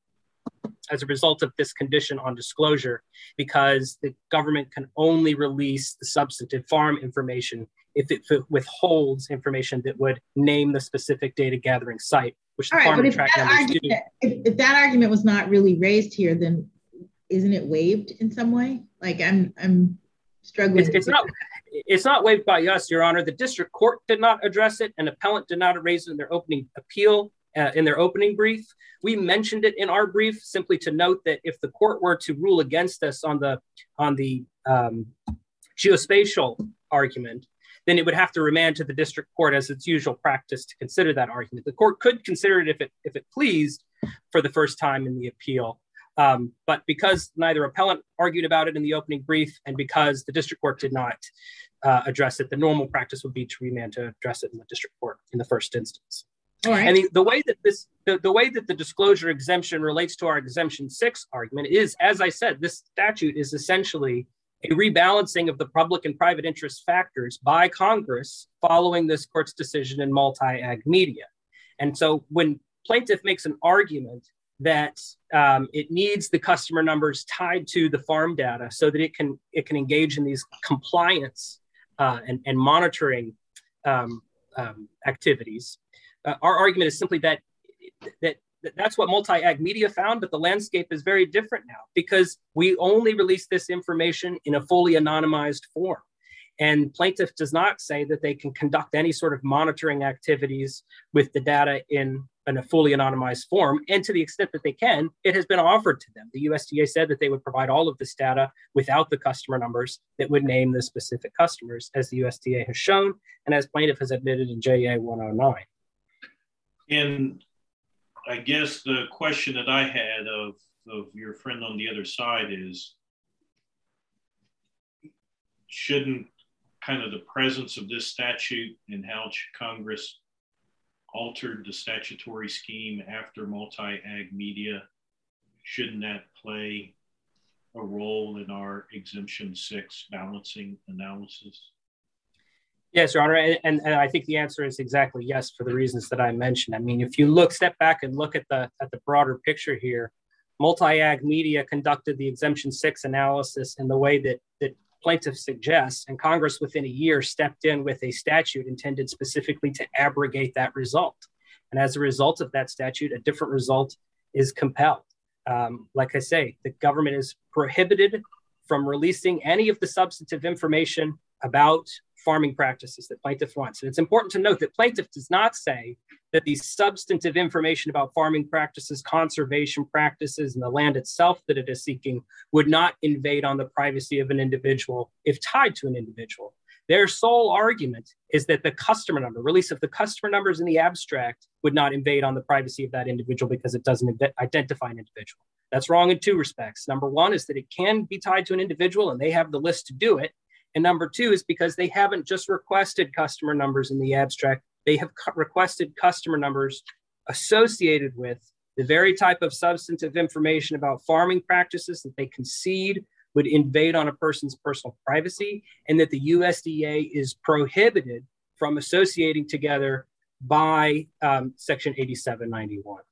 as a result of this condition on disclosure, because the government can only release the substantive farm information if it, if it withholds information that would name the specific data gathering site, which the
All
farm
right,
and tract numbers
argument,
do.
If, if that argument was not really raised here, then isn't it waived in some way? Like I'm, I'm struggling.
It's, it's not. It's not waived by us, Your Honor. The district court did not address it. An appellant did not raise it in their opening appeal, uh, in their opening brief. We mentioned it in our brief simply to note that if the court were to rule against us on the on the um, geospatial argument, then it would have to remand to the district court as its usual practice to consider that argument. The court could consider it if it if it pleased for the first time in the appeal. Um, but because neither appellant argued about it in the opening brief and because the district court did not uh, address it, the normal practice would be to remand to address it in the district court in the first instance.
All right.
And the, the way that this, the, the way that the disclosure exemption relates to our exemption six argument is, as I said, this statute is essentially a rebalancing of the public and private interest factors by Congress following this court's decision in multi-ag media. And so when plaintiff makes an argument that um, it needs the customer numbers tied to the farm data so that it can it can engage in these compliance uh, and, and monitoring um, um, activities. Uh, our argument is simply that, that that that's what multi-ag media found, but the landscape is very different now because we only release this information in a fully anonymized form. And plaintiff does not say that they can conduct any sort of monitoring activities with the data in, in a fully anonymized form. And to the extent that they can, it has been offered to them. The U S D A said that they would provide all of this data without the customer numbers that would name the specific customers, as the U S D A has shown, and as plaintiff has admitted in J A one oh nine.
And I guess the question that I had of, of your friend on the other side is, shouldn't kind of the presence of this statute and how Congress altered the statutory scheme after multi-ag media, shouldn't that play a role in our exemption six balancing analysis?
Yes, Your Honor, and, and I think the answer is exactly yes for the reasons that I mentioned. I mean, if you look, step back and look at the at the broader picture here, multi-ag media conducted the exemption six analysis in the way that that plaintiff suggests, and Congress within a year stepped in with a statute intended specifically to abrogate that result. And as a result of that statute, a different result is compelled. Um, like I say, the government is prohibited from releasing any of the substantive information about farming practices that plaintiff wants. And it's important to note that plaintiff does not say that the substantive information about farming practices, conservation practices, and the land itself that it is seeking would not invade on the privacy of an individual if tied to an individual. Their sole argument is that the customer number, release of the customer numbers in the abstract would not invade on the privacy of that individual because it doesn't identify an individual. That's wrong in two respects. Number one is that it can be tied to an individual and they have the list to do it. And number two is because they haven't just requested customer numbers in the abstract, they have cu- requested customer numbers associated with the very type of substantive information about farming practices that they concede would invade on a person's personal privacy, and that the U S D A is prohibited from associating together by um, Section eighty-seven ninety-one.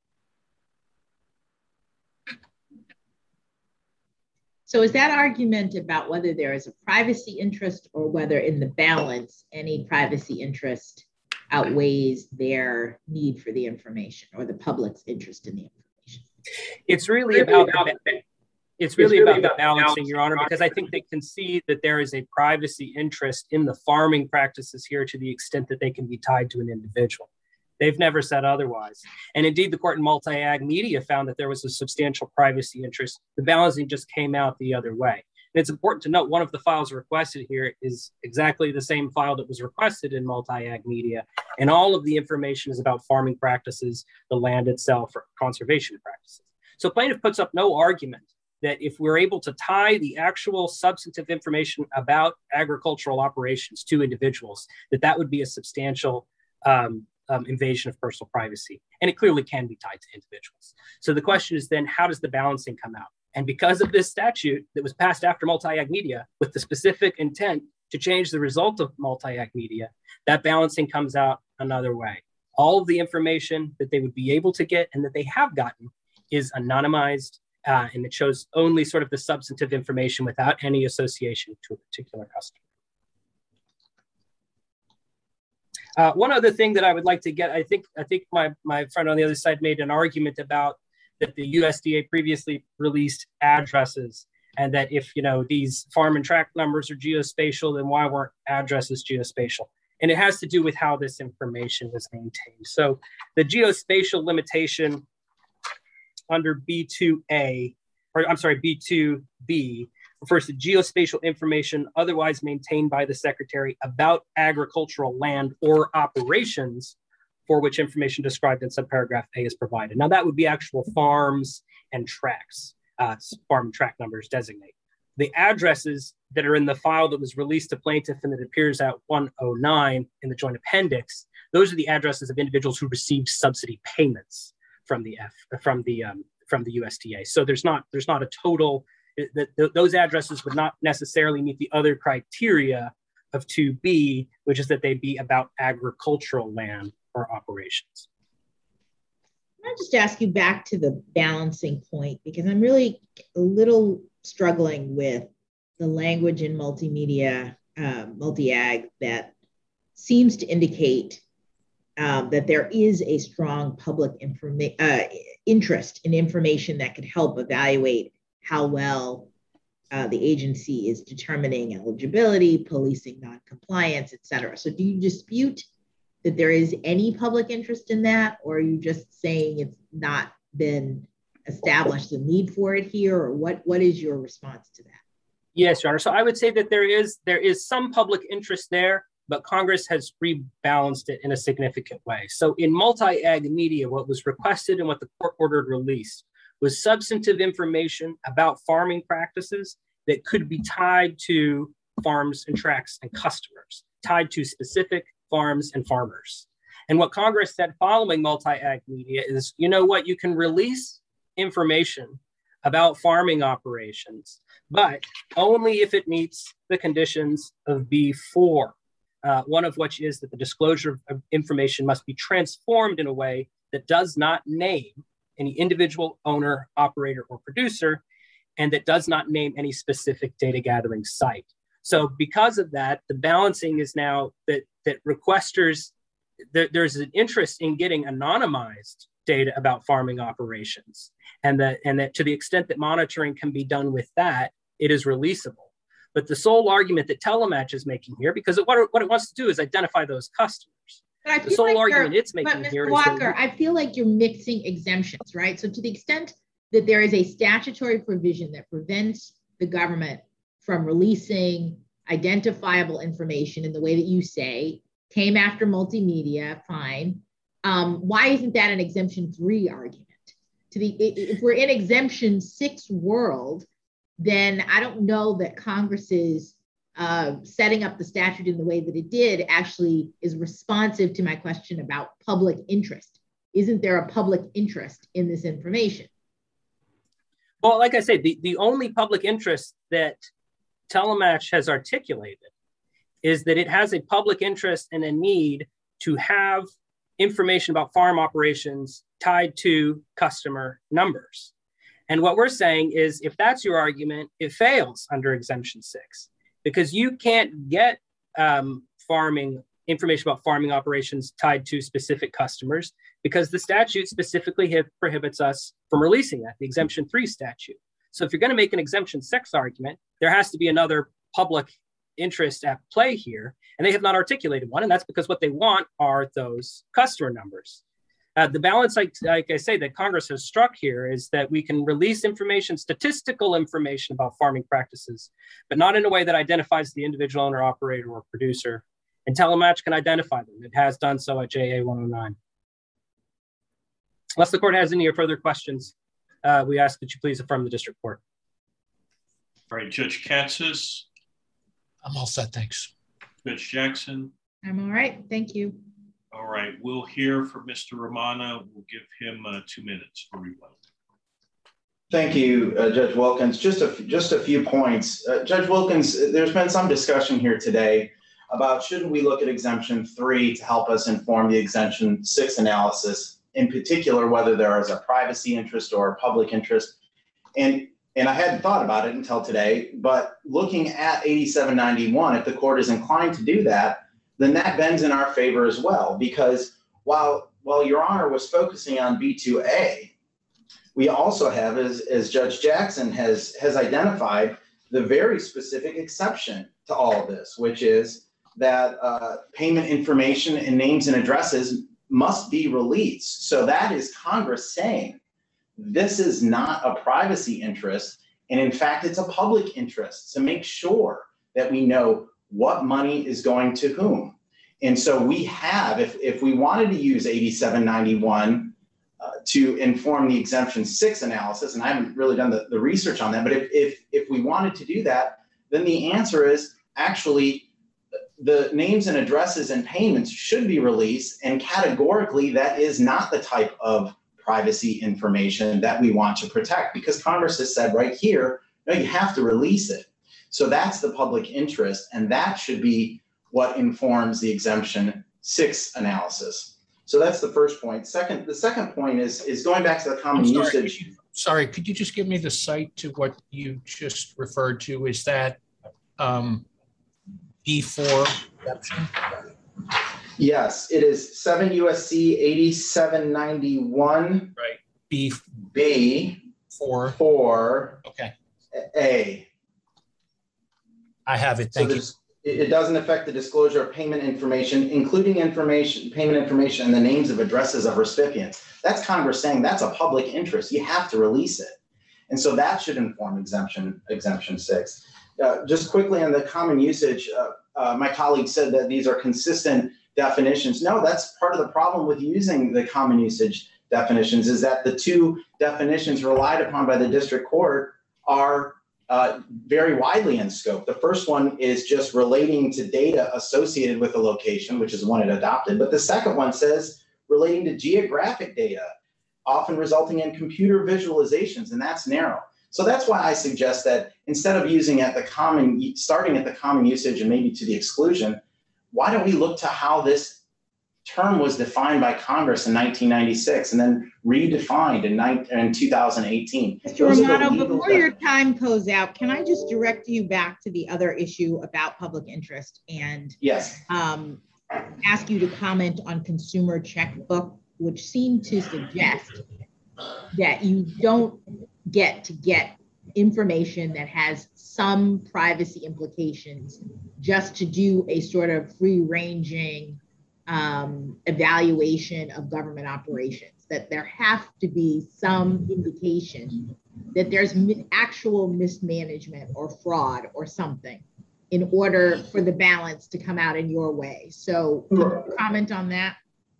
So is that argument about whether there is a privacy interest or whether in the balance, any privacy interest outweighs their need for the information or the public's interest in the information?
It's really about the, it's really about the balancing, Your Honor, because I think they concede that there is a privacy interest in the farming practices here to the extent that they can be tied to an individual. They've never said otherwise. And indeed, the court in Multi-Ag Media found that there was a substantial privacy interest. The balancing just came out the other way. And it's important to note one of the files requested here is exactly the same file that was requested in Multi-Ag Media. And all of the information is about farming practices, the land itself, or conservation practices. So plaintiff puts up no argument that if we're able to tie the actual substantive information about agricultural operations to individuals, that that would be a substantial um, Um, invasion of personal privacy. And it clearly can be tied to individuals. So the question is then, how does the balancing come out? And because of this statute that was passed after Multi-Ag Media with the specific intent to change the result of Multi-Ag Media, that balancing comes out another way. All of the information that they would be able to get and that they have gotten is anonymized, uh, and it shows only sort of the substantive information without any association to a particular customer. Uh, one other thing that I would like to get, I think I think my, my friend on the other side made an argument about that the U S D A previously released addresses, and that if, you know, these farm and tract numbers are geospatial, then why weren't addresses geospatial? And it has to do with how this information was maintained. So the geospatial limitation under B two A, or I'm sorry, B two B, refers to geospatial information otherwise maintained by the Secretary about agricultural land or operations for which information described in subparagraph A is provided. Now that would be actual farms and tracts, uh, farm and tract numbers designate. The addresses that are in the file that was released to plaintiff and that appears at one oh nine in the joint appendix, those are the addresses of individuals who received subsidy payments from the F, from the um, from the U S D A. So there's not there's not a total. That those addresses would not necessarily meet the other criteria of two B, which is that they be about agricultural land or operations.
I'll just ask you back to the balancing point, because I'm really a little struggling with the language in multimedia, uh, multi-ag that seems to indicate um, that there is a strong public informa- uh, interest in information that could help evaluate how well uh, the agency is determining eligibility, policing noncompliance, et cetera. So do you dispute that there is any public interest in that, or are you just saying it's not been established the need for it here, or what, what is your response to that?
Yes, Your Honor. So I would say that there is, there is some public interest there, but Congress has rebalanced it in a significant way. So in Multi-Ag Media, what was requested and what the court ordered released was substantive information about farming practices that could be tied to farms and tracts and customers, tied to specific farms and farmers. And what Congress said following Multi-Ag Media is, you know what, you can release information about farming operations, but only if it meets the conditions of B four, uh, one of which is that the disclosure of information must be transformed in a way that does not name any individual owner, operator, or producer, and that does not name any specific data gathering site. So because of that, the balancing is now that, that requesters, there, there's an interest in getting anonymized data about farming operations, and that, and that to the extent that monitoring can be done with that, it is releasable. But the sole argument that Telematch is making here, because it, what, it, what it wants to do is identify those customers. The sole
like
argument it's making
but
here
Mister Walker,
is that,
I feel like you're mixing exemptions, right? So to the extent that there is a statutory provision that prevents the government from releasing identifiable information in the way that you say, came after multimedia, fine. Um, why isn't that an exemption three argument? To the if we're in exemption six world, then I don't know that Congress's uh, setting up the statute in the way that it did actually is responsive to my question about public interest. Isn't there a public interest in this information?
Well, like I say, the, the only public interest that Telematch has articulated is that it has a public interest and a need to have information about farm operations tied to customer numbers. And what we're saying is, if that's your argument, it fails under exemption six, because you can't get um, farming information about farming operations tied to specific customers, because the statute specifically have, prohibits us from releasing that, the exemption three statute. So if you're going to make an exemption six argument, there has to be another public interest at play here, and they have not articulated one, and that's because what they want are those customer numbers. Uh, the balance, like, like I say, that Congress has struck here is that we can release information, statistical information about farming practices, but not in a way that identifies the individual owner, operator, or producer. And Telematch can identify them. It has done so at J A one oh nine. Unless the court has any further questions, uh, we ask that you please affirm the district court.
All right, Judge Katsas.
I'm all set, thanks.
Judge Jackson.
I'm all right, thank you.
All right, we'll hear from Mister Romano. We'll give him uh, two minutes for rebuttal.
Thank you, uh, Judge Wilkins. Just a, just a few points. Uh, Judge Wilkins, there's been some discussion here today about shouldn't we look at exemption three to help us inform the exemption six analysis, in particular, whether there is a privacy interest or a public interest. And, and I hadn't thought about it until today, but looking at eighty-seven ninety-one, if the court is inclined to do that, then that bends in our favor as well, because while, while Your Honor was focusing on B two A, we also have, as, as Judge Jackson has, has identified, the very specific exception to all of this, which is that uh, payment information and names and addresses must be released. So that is Congress saying this is not a privacy interest, and in fact, it's a public interest to make sure that we know what money is going to whom. And so we have, if, if we wanted to use eighty-seven ninety-one uh, to inform the exemption six analysis, and I haven't really done the, the research on that, but if, if, if we wanted to do that, then the answer is actually the names and addresses and payments should be released, and categorically that is not the type of privacy information that we want to protect, because Congress has said right here, no, you have to release it. So that's the public interest, and that should be what informs the exemption six analysis. So that's the first point. Second, the second point is, is going back to the common
sorry,
usage.
Could you, sorry, could you just give me the site to what you just referred to? Is that um, B four exception?
Yes, it is seven U S C eighty-seven ninety-one.
Right. B.
B.
Four.
Four.
Okay.
A.
I have it. Thank
so
you.
It doesn't affect the disclosure of payment information, including information, payment information, and the names of addresses of recipients. That's Congress saying that's a public interest. You have to release it. And so that should inform exemption, exemption six. Uh, just quickly on the common usage, uh, uh, my colleague said that these are consistent definitions. No, that's part of the problem with using the common usage definitions, is that the two definitions relied upon by the district court are Uh, very widely in scope. The first one is just relating to data associated with a location, which is one it adopted. But the second one says relating to geographic data, often resulting in computer visualizations, and that's narrow. So that's why I suggest that instead of using at the common, starting at the common usage and maybe to the exclusion, why don't we look to how this term was defined by Congress in nineteen ninety-six and then redefined in, in two thousand eighteen.
Mister Romano, before your time goes out, can I just direct you back to the other issue about public interest and
yes,
um, ask you to comment on consumer checkbook, which seemed to suggest that you don't get to get information that has some privacy implications just to do a sort of free-ranging um, evaluation of government operations, that there have to be some indication that there's mi- actual mismanagement or fraud or something in order for the balance to come out in your way. So can you comment on that?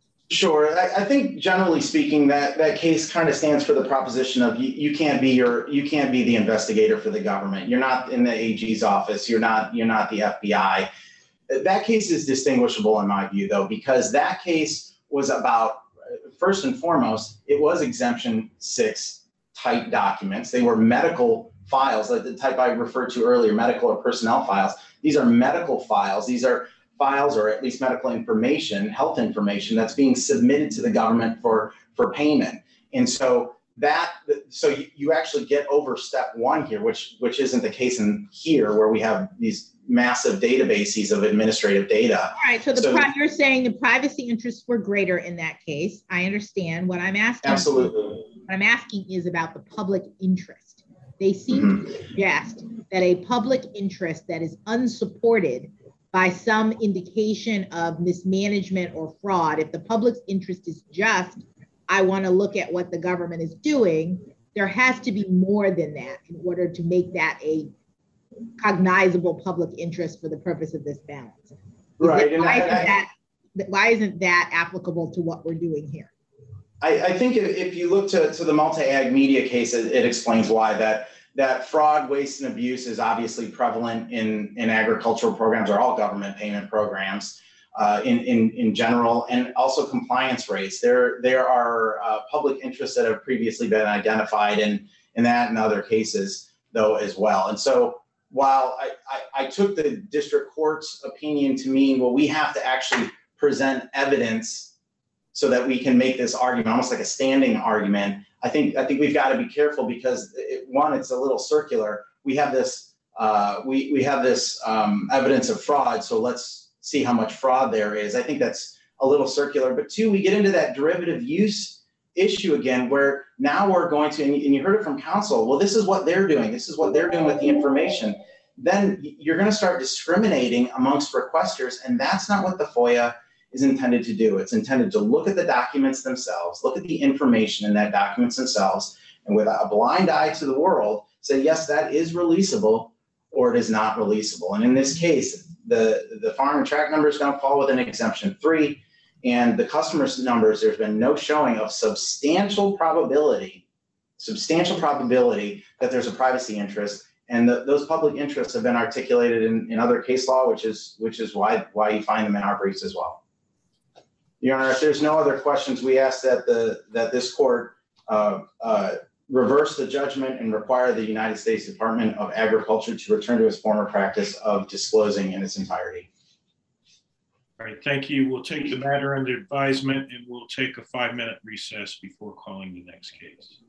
Sure. I, I think generally speaking, that that case kind of stands for the proposition of you, you can't be your you can't be the investigator for the government. You're not in the A G's office. You're not you're not the F B I. That case is distinguishable in my view, though, because that case was about, first and foremost, it was exemption six type documents. They were medical files, like the type I referred to earlier, medical or personnel files. These are medical files. These are files, or at least medical information, health information that's being submitted to the government for, for payment. And so that, so you, you actually get over step one here, which, which isn't the case in here, where we have these massive databases of administrative data.
All right, so the so, pri- you're saying the privacy interests were greater in that case. I understand. What I'm asking,
absolutely.
What I'm asking is about the public interest. They seem mm-hmm. to suggest that a public interest that is unsupported by some indication of mismanagement or fraud, if the public's interest is just, I want to look at what the government is doing, there has to be more than that in order to make that a cognizable public interest for the purpose of this balance.
Right.
It, why, isn't that, why isn't that applicable to what we're doing here?
I, I think if, if you look to, to the multi-ag media case, it, it explains why that that fraud, waste, and abuse is obviously prevalent in, in agricultural programs, or all government payment programs uh, in, in, in general, and also compliance rates. There, there are uh, public interests that have previously been identified in, in that and other cases, though, as well. And so while I, I, I took the district court's opinion to mean, well, we have to actually present evidence so that we can make this argument, almost like a standing argument, I think I think we've got to be careful, because it, one, it's a little circular. We have this uh, we we have this um, evidence of fraud, so let's see how much fraud there is. I think that's a little circular. But two, we get into that derivative use issue again, where now we're going to, and you heard it from counsel, well, this is what they're doing. This is what they're doing with the information. Then you're going to start discriminating amongst requesters, and that's not what the FOIA is intended to do. It's intended to look at the documents themselves, look at the information in that documents themselves, and with a blind eye to the world, say, yes, that is releasable, or it is not releasable. And in this case, the, the farm and track number is going to fall within exemption three, and the customers' numbers, there's been no showing of substantial probability, substantial probability that there's a privacy interest. And the, those public interests have been articulated in, in other case law, which is which is why why you find them in our briefs as well. Your Honor, if there's no other questions, we ask that the that this court uh, uh, reverse the judgment and require the United States Department of Agriculture to return to its former practice of disclosing in its entirety.
All right, thank you. We'll take the matter under advisement, and we'll take a five-minute recess before calling the next case.